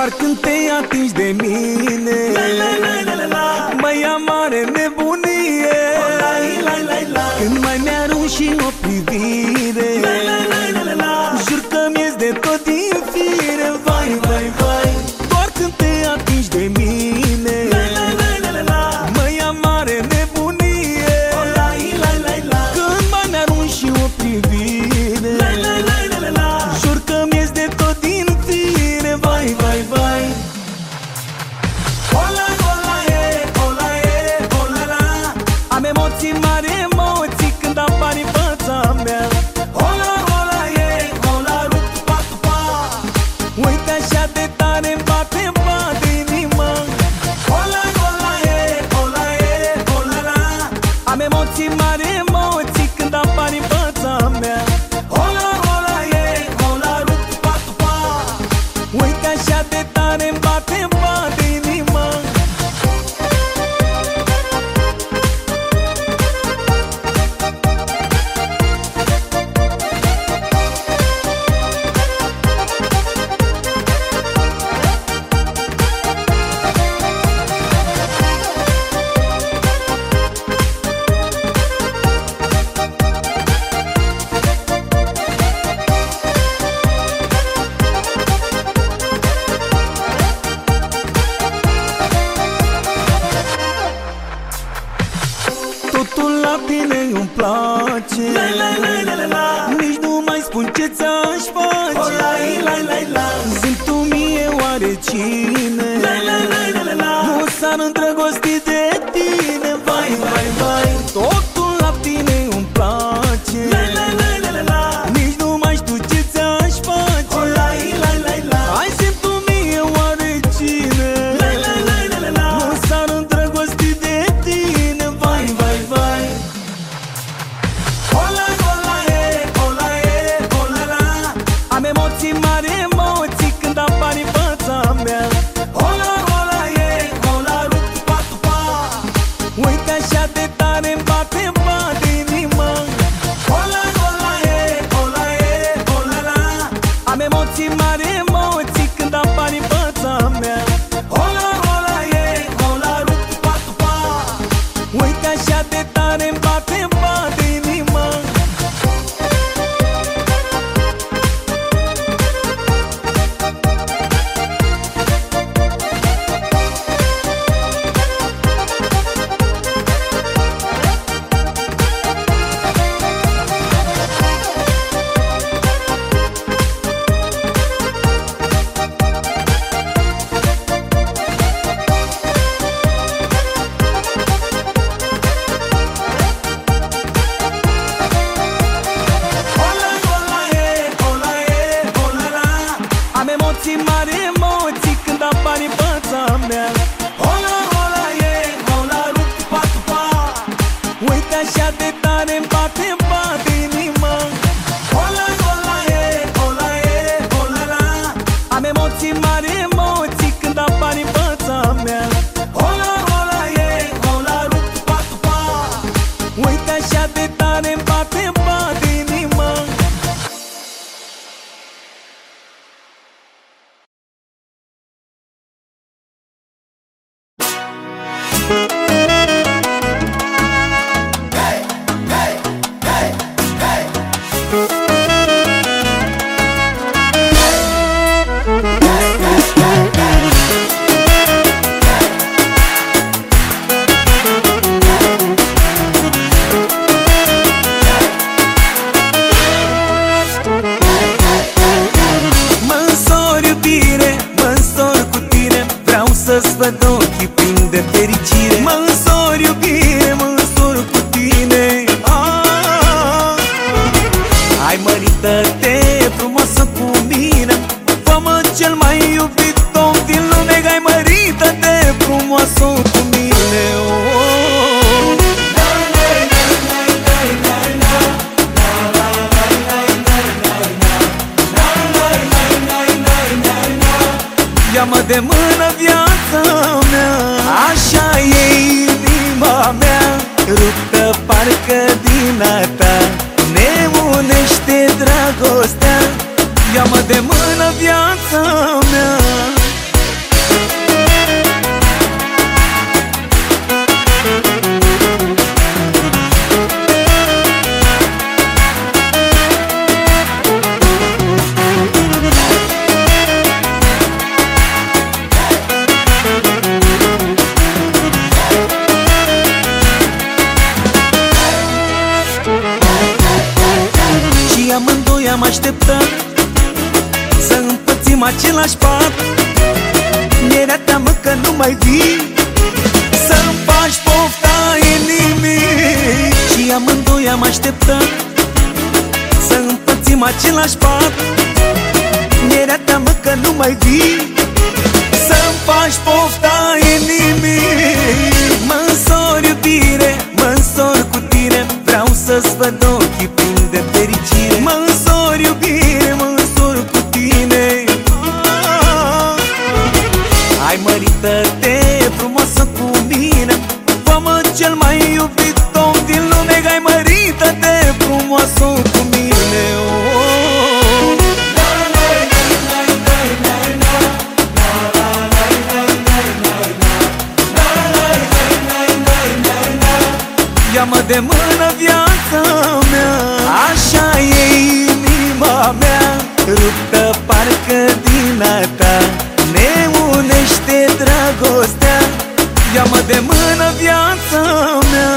Doar când te atingi de mine mă ia mare nebunie. Când mai mi-arunci și o privire jur că mi-ies de tot din fire. Vai, vai, vai. Doar când te atingi de mine mă ia mare nebunie. Când mai mi-arunci și o privire jur că mi-ies de tot din fire. Vai, vai, vai. Am emoții mari, emoții când apari în fața mea. Hola, hola, hola, rup, pa, pa. Uite așa de tare-mi bate inima. Hola, hola, hola, hola. Am emoții mari, emoții când apari în fața mea. Hola, hola, hola, rup, pa, pa. Uite așa de tare-mi bate inima. Totul la tine îmi place. Nici nu mai spun ce ți-aș face. Zi-mi tu mie oare cine nu s-ar îndrăgosti de tine. Vai, vai, vai. Totul la tine îmi place. Nici nu mai știu ce ți-aș face. Hai, zi-mi tu mie oare cine nu s-ar îndrăgosti de tine. Vai, vai, vai. Am emoții mari, emoții când apari în fața mea. Hola, hola, hola, rup, pa, pa. Uite așa de tare-mi bate inima. Hola, hola, hola, hola. Am emoții mari, emoții când apari în fața mea. Hola, hola, hola, rup, pa, pa. Uite așa de tare-mi bate inima. Am emoții mari, emoții când apari în fața mea. Hola, hola, hola, rup, pa, pa. Uite așa de tare-mi bate inima. Hola, hola, hola, hola. Am emoții mari, emoții când apari în fața mea. Hola, hola, hola, rup, pa, pa. Uite așa de tare-mi bate inima. Să-ți văd ochii plini de fericire. Mă însor, iubire, mă însor cu tine. Hai, mărită-te frumoasă cu mine. Fă-mă cel mai iubit om din lume. Hai, mărită-te frumoasă cu mine. Ia-mă de mână, viața mea. Așa e inima mea, ruptă parcă din a ta. Ne unește dragostea. Ia-mă de mână, viața mea. amândoi am așteptat să împărțim același pat. Mi-era teamă că nu mai vii să-mi faci pofta inimii. Și amândoi am așteptat să împărțim același pat. Mi-era teamă că nu mai vii să-mi faci pofta inimii. Mă-nsor iubire, mă-nsor cu tine, vreau să-ți văd ochii plini de fericire. Mă-nsor iubire, mă-nsor cu tine. Hai mărită-te frumoasă cu mine, fă-mă cel mai iubit om din lume. Hai mărită-te frumoasă cu mine. Ia-mă de mână, viața mea, așa e inima mea, ruptă parcă din a ta, ne unește dragostea. Ia-mă de mână, viața mea.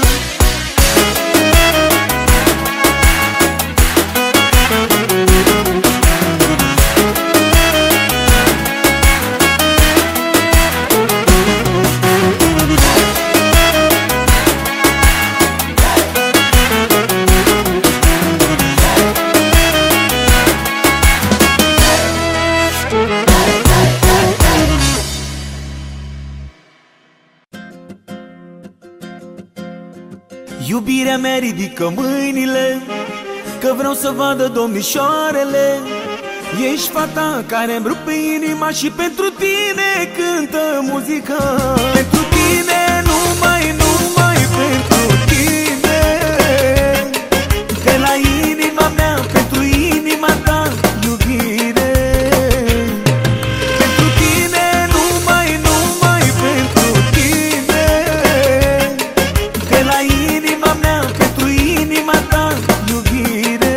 Iubirea mea, ridică mâinile, că vreau să vadă domnișoarele. Ești fata care-mi rupe inima și pentru tine cântă muzica. Pentru tine, numai pentru tine, că la inima mea, pentru inima ta, iubire. Pentru tine, numai pentru tine, că la inima mea, pentru inima ta, iubire.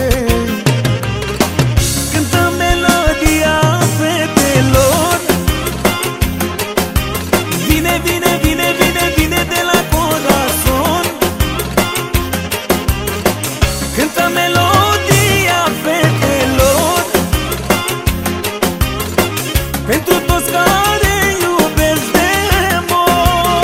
Cântă melodia fetelor, vine, vine, vine, vine, vine de la corazon. Cântă melodia fetelor, pentru toți care iubesc de mor.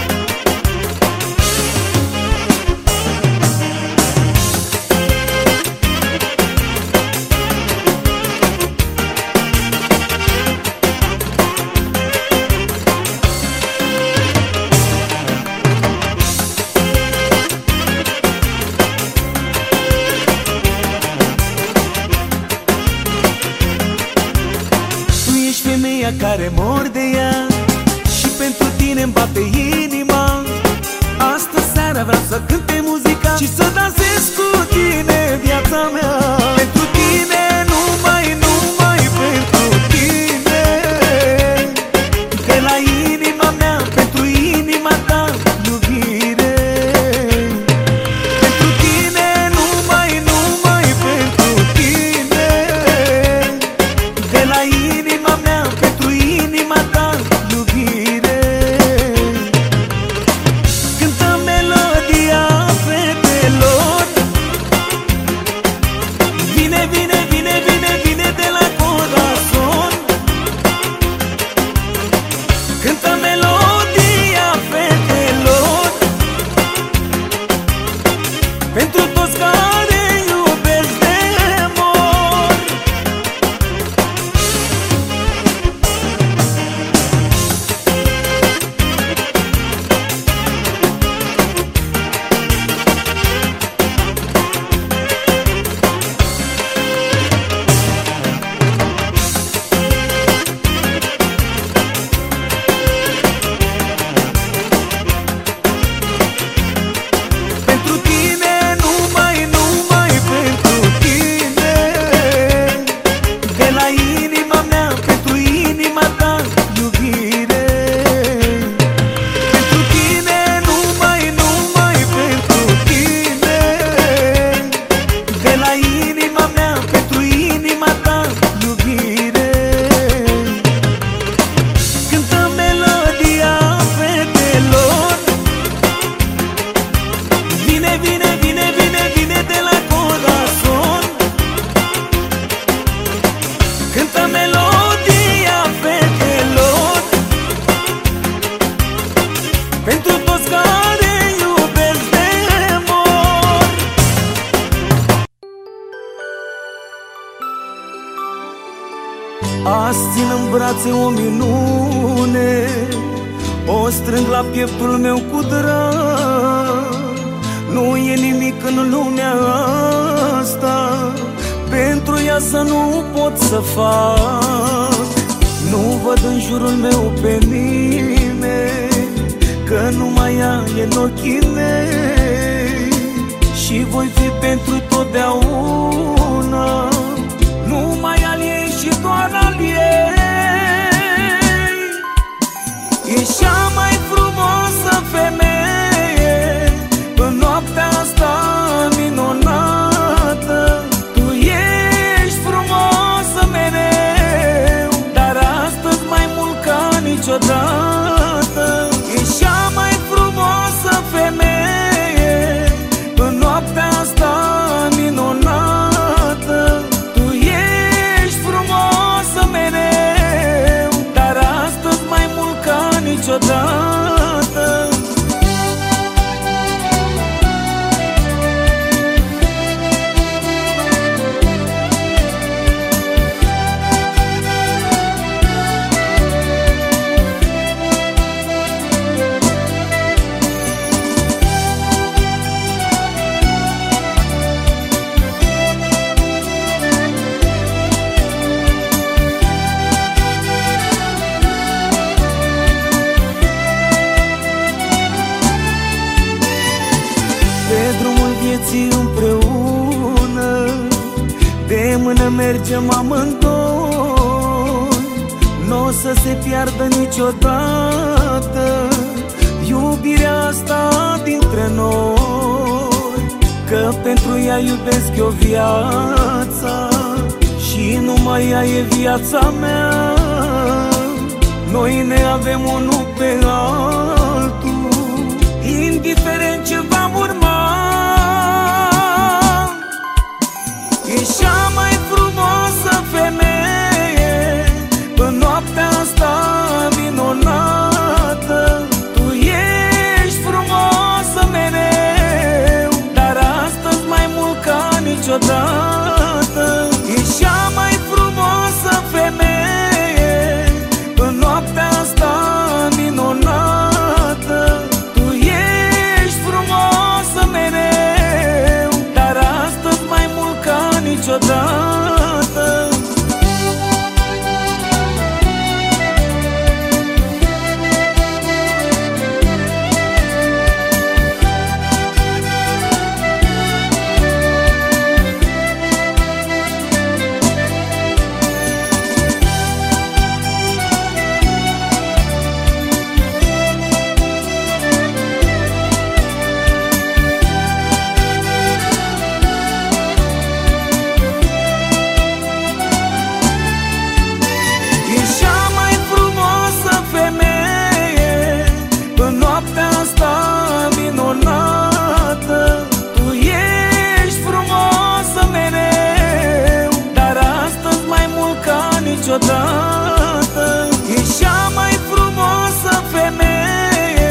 Tu ești femeia care mor de ea și pentru tine-mi bate inima. Astă seara vreau să cânte muzica și să dansez cu tine, viața mea. Pentru tine, numai pentru tine, că la inima mea, pentru inima ta, iubire. Pentru tine, numai pentru tine, că la inima mea, pentru inima ta, iubire. Cântă melodia fetelor, Azi țin în brațe o minune, o strâng la pieptul meu cu drag. Nu e nimic în lumea asta pentru ea să nu pot să fac. Nu văd în jurul meu pe nimeni, că numai ea e în ochii mei. Și voi fi pentru totdeauna numai al ei și doar al ei. E cea mai frumoasă femeie în noaptea asta minunată. Tu ești frumoasă mereu, dar astăzi mai mult ca niciodată. E cea mai frumoasă femeie în noaptea asta minunată. Tu ești frumoasă mereu, dar astăzi mai mult ca niciodată. Pe drumul vieții împreună, de mână mergem amândoi. N-o să se piardă niciodată iubirea asta dintre noi, că pentru ea iubesc eu viața și numai ea e viața mea. Noi ne avem unul pe altul, indiferent ce va urma. E cea mai frumoasă femeie în noaptea asta minunată. Tu ești frumoasă mereu, dar astăzi mai mult ca niciodată. E cea mai frumoasă femeie în noaptea asta minunată. Tu ești frumoasă mereu, dar astăzi mai mult ca niciodată.